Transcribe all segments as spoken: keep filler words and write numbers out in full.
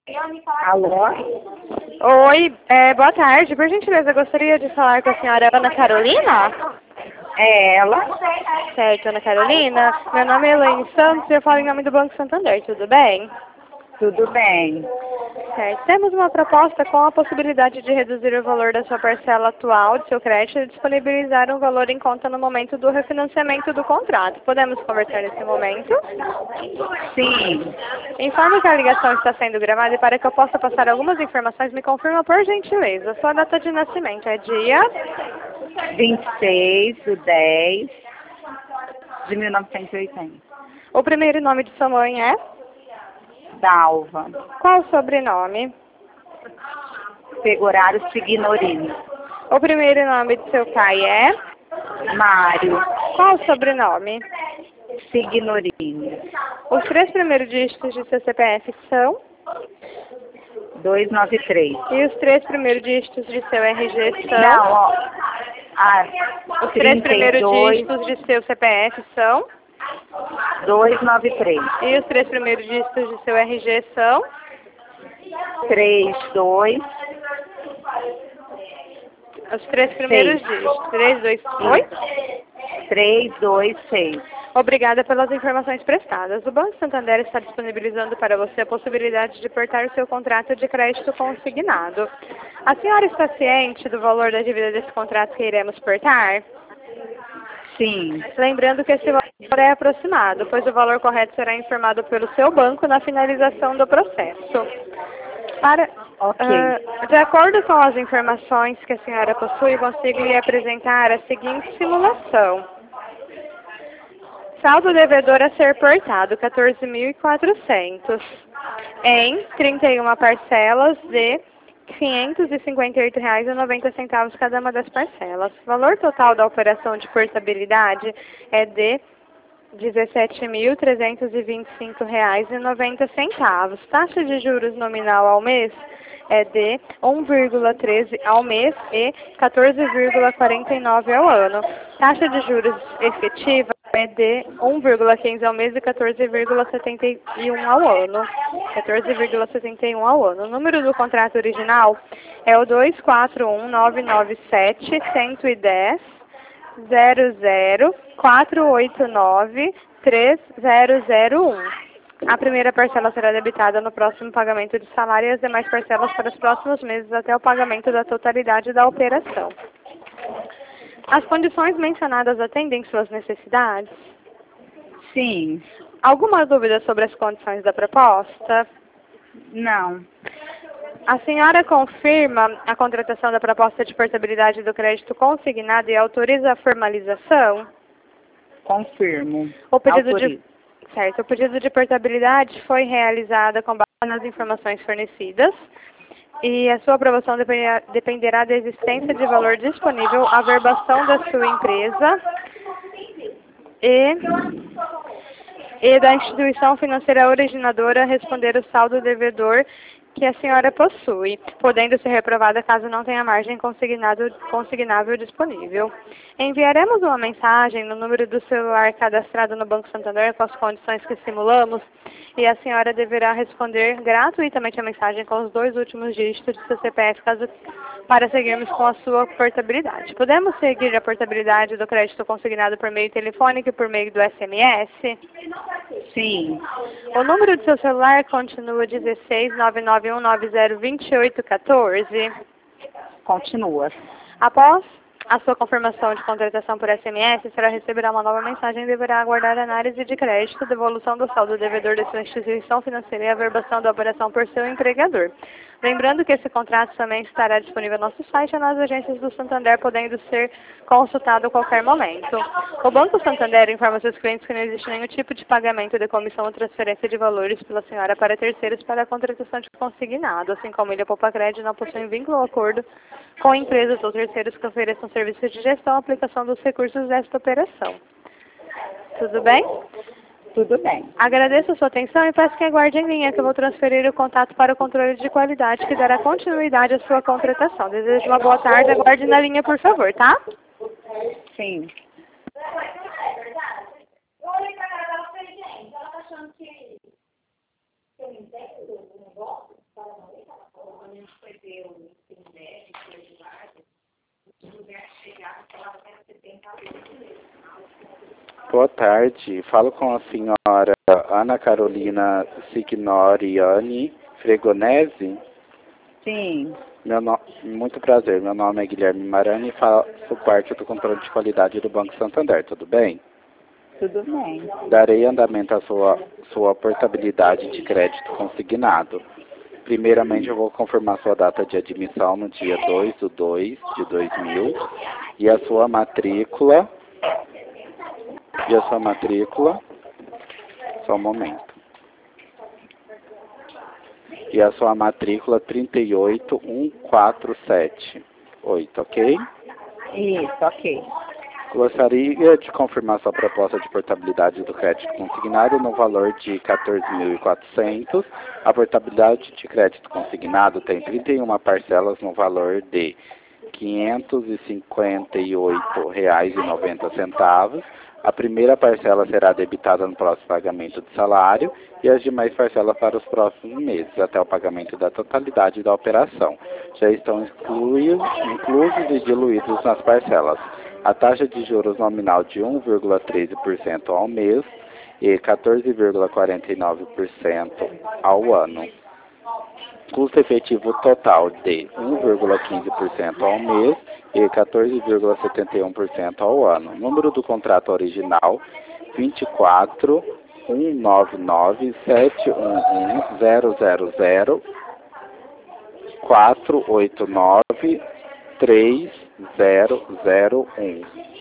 Alô? Oi, é, boa tarde. Por gentileza, gostaria de falar com a senhora Ana Carolina? É ela? Certo, Ana Carolina. Meu nome é Elaine Santos e eu falo em nome do Banco Santander, tudo bem? Tudo bem. Certo. Temos uma proposta com a possibilidade de reduzir o valor da sua parcela atual de seu crédito e disponibilizar um valor em conta no momento do refinanciamento do contrato. Podemos conversar nesse momento? Sim. Informo que a ligação está sendo gravada e para que eu possa passar algumas informações, me confirma por gentileza. Sua data de nascimento é dia vinte e seis do dez de mil novecentos e oitenta. O primeiro nome de sua mãe é? Dalva. Qual o sobrenome? Pegoraro Signorini. O primeiro nome de seu pai é? Mário Qual o sobrenome? Signorini. Os três primeiros dígitos de seu C P F são? duzentos e noventa e três. E os três primeiros dígitos de seu R G são? Não, ó. Ah, Os três trinta e primeiros dois, dígitos de seu C P F são? duzentos e noventa e três. E os três primeiros dígitos de seu R G são? trinta e dois. Os três primeiros Seis. dígitos. Três, dois, oi? trezentos e vinte e seis. Obrigada pelas informações prestadas. O Banco Santander está disponibilizando para você a possibilidade de portar o seu contrato de crédito consignado. A senhora está ciente do valor da dívida desse contrato que iremos portar? Sim. Lembrando que esse valor é aproximado, pois o valor correto será informado pelo seu banco na finalização do processo. Para, Ok. ah, de acordo com as informações que a senhora possui, consigo lhe apresentar a seguinte simulação. Saldo devedor a ser portado, quatorze mil e quatrocentos, em trinta e uma parcelas de quinhentos e cinquenta e oito reais e noventa centavos cada uma das parcelas. O valor total da operação de portabilidade é de dezessete mil trezentos e vinte e cinco reais e noventa centavos. Taxa de juros nominal ao mês é de um vírgula treze ao mês e quatorze vírgula quarenta e nove ao ano. Taxa de juros efetiva é de um vírgula quinze ao mês e quatorze vírgula setenta e um ao ano. quatorze vírgula setenta e um ao ano. O número do contrato original é o dois quatro um nove nove sete um um zero zero zero quatro oito nove três zero zero um. A primeira parcela será debitada no próximo pagamento de salário e as demais parcelas para os próximos meses até o pagamento da totalidade da operação. As condições mencionadas atendem suas necessidades? Sim. Alguma dúvida sobre as condições da proposta? Não. A senhora confirma a contratação da proposta de portabilidade do crédito consignado e autoriza a formalização? Confirmo. O pedido Autorizo. de Certo. O pedido de portabilidade foi realizado com base nas informações fornecidas e a sua aprovação dependerá, dependerá da existência de valor disponível, averbação da sua empresa e, e da instituição financeira originadora responder o saldo devedor que a senhora possui, podendo ser reprovada caso não tenha margem consignado, consignável disponível. Enviaremos uma mensagem no número do celular cadastrado no Banco Santander com as condições que simulamos e a senhora deverá responder gratuitamente a mensagem com os dois últimos dígitos de seu C P F caso, para seguirmos com a sua portabilidade. Podemos seguir a portabilidade do crédito consignado por meio telefônico e por meio do S M S? Sim. O número de seu celular continua dezesseis nove nove um nove zero dois oito um quatro. Continua. Após a sua confirmação de contratação por S M S, será receberá uma nova mensagem e deverá aguardar análise de crédito, devolução do saldo devedor da sua instituição financeira e averbação da operação por seu empregador. Lembrando que esse contrato também estará disponível no nosso site e nas agências do Santander, podendo ser consultado a qualquer momento. O Banco Santander informa seus clientes que não existe nenhum tipo de pagamento de comissão ou transferência de valores pela senhora para terceiros para a contratação de consignado, assim como Ilha Poupa Crédito não possui vínculo ou acordo com empresas ou terceiros que ofereçam serviços de gestão e aplicação dos recursos desta operação. Tudo bem? Tudo bem. Agradeço a sua atenção e peço que aguarde em linha que eu vou transferir o contato para o controle de qualidade que dará continuidade à sua contratação. Desejo uma boa tarde, aguarde na linha, por favor, tá? Sim. Ela tá achando que eu não entendo o negócio? boa tarde. Falo com a senhora Ana Carolina Signoriani Fregonese. Sim. Meu no... Muito prazer, meu nome é Guilherme Marani e faço parte do controle de qualidade do Banco Santander, tudo bem? Tudo bem. Darei andamento à sua, sua portabilidade de crédito consignado. Primeiramente, eu vou confirmar sua data de admissão no dia dois de dois de dois mil e a sua matrícula. E a sua matrícula. Só um momento. E a sua matrícula trinta e oito mil cento e quarenta e sete. oito, ok? Isso, ok. Gostaria de confirmar sua proposta de portabilidade do crédito consignado no valor de quatorze mil e quatrocentos. A portabilidade de crédito consignado tem trinta e uma parcelas no valor de quinhentos e cinquenta e oito reais e noventa centavos. A primeira parcela será debitada no próximo pagamento de salário e as demais parcelas para os próximos meses, até o pagamento da totalidade da operação. Já estão incluídos, inclusos e diluídos nas parcelas a taxa de juros nominal de um vírgula treze por cento ao mês e quatorze vírgula quarenta e nove por cento ao ano. Custo efetivo total de um vírgula quinze por cento ao mês e quatorze vírgula setenta e um por cento ao ano. Número do contrato original vinte e quatro mil cento e noventa e nove sete um um zero zero zero quatro oito nove três zero zero um.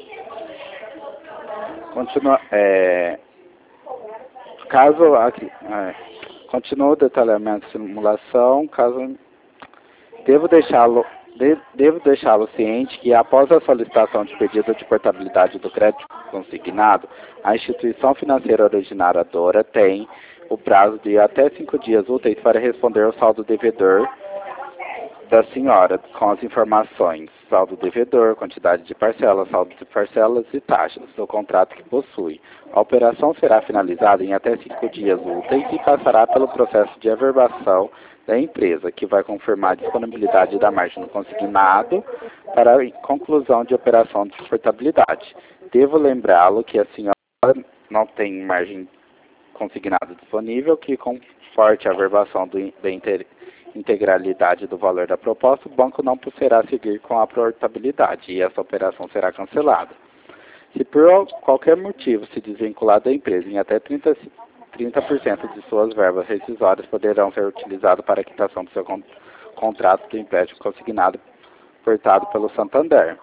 Continua, é, caso aqui, é, continua o detalhamento de simulação, caso devo deixá-lo de, devo deixá-lo ciente que após a solicitação de pedido de portabilidade do crédito consignado, a instituição financeira originadora tem o prazo de até cinco dias úteis para responder ao saldo devedor da senhora, com as informações, saldo devedor, quantidade de parcelas, saldo de parcelas e taxas do contrato que possui. A operação será finalizada em até cinco dias úteis e passará pelo processo de averbação da empresa, que vai confirmar a disponibilidade da margem no consignado para a conclusão de operação de portabilidade. Devo lembrá-lo que a senhora não tem margem consignada disponível, que conforte a averbação do, da inter integralidade do valor da proposta, o banco não poderá seguir com a portabilidade e essa operação será cancelada. Se por qualquer motivo se desvincular da empresa, em até trinta por cento de suas verbas rescisórias poderão ser utilizadas para a quitação do seu con contrato do empréstimo consignado portado pelo Santander.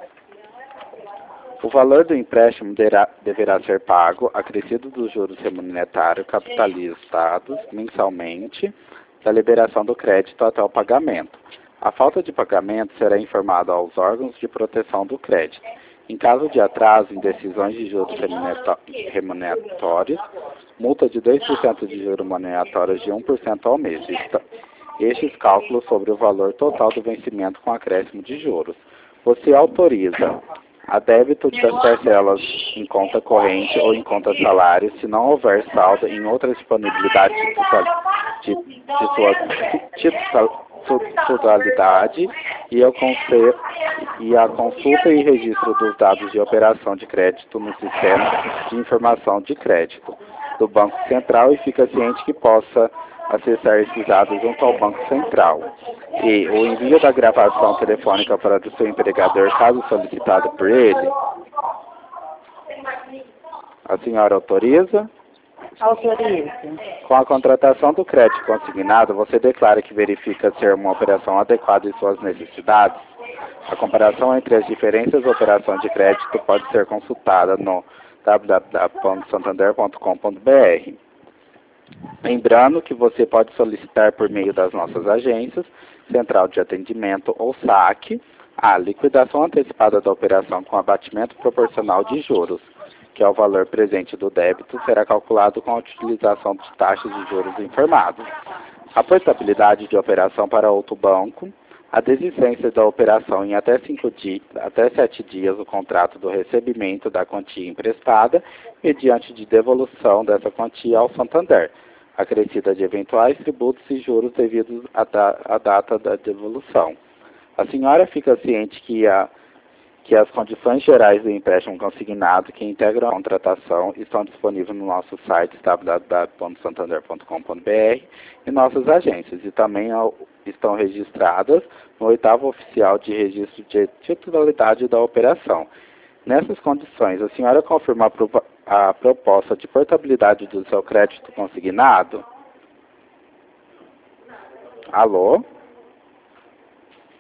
O valor do empréstimo deverá, deverá ser pago, acrescido dos juros remuneratórios capitalizados mensalmente da liberação do crédito até o pagamento. A falta de pagamento será informada aos órgãos de proteção do crédito. Em caso de atraso em decisões de juros remuneratórios, multa de dois por cento de juros remuneratórios de um por cento ao mês. Estes cálculos sobre o valor total do vencimento com acréscimo de juros. Você autoriza a débito das parcelas em conta corrente ou em conta salário, se não houver saldo em outra disponibilidade de, de, de sua totalidade e, eu e a consulta e registro dos dados de operação de crédito no sistema de informação de crédito do Banco Central e fica ciente que possa acessar esses dados junto ao Banco Central. E o envio da gravação telefônica para o seu empregador, caso solicitado por ele. A senhora autoriza? Autorizo. Com a contratação do crédito consignado, você declara que verifica ser uma operação adequada em suas necessidades? A comparação entre as diferentes operações de crédito pode ser consultada no w w w ponto santander ponto com ponto b r. Lembrando que você pode solicitar por meio das nossas agências, Central de Atendimento ou S A C, a liquidação antecipada da operação com abatimento proporcional de juros, que é o valor presente do débito, será calculado com a utilização de taxas de juros informadas. A portabilidade de operação para outro banco, a desistência da operação em até, cinco dias, até sete dias o contrato do recebimento da quantia emprestada, mediante de devolução dessa quantia ao Santander, acrescida de eventuais tributos e juros devidos à, da, à data da devolução. A senhora fica ciente que, a, que as condições gerais do empréstimo consignado que integram a contratação estão disponíveis no nosso site w w w ponto santander ponto com ponto b r e nossas agências, e também ao, estão registradas no oitavo oficial de registro de titularidade da operação. Nessas condições, a senhora confirma a, pro, a proposta de portabilidade do seu crédito consignado? Alô?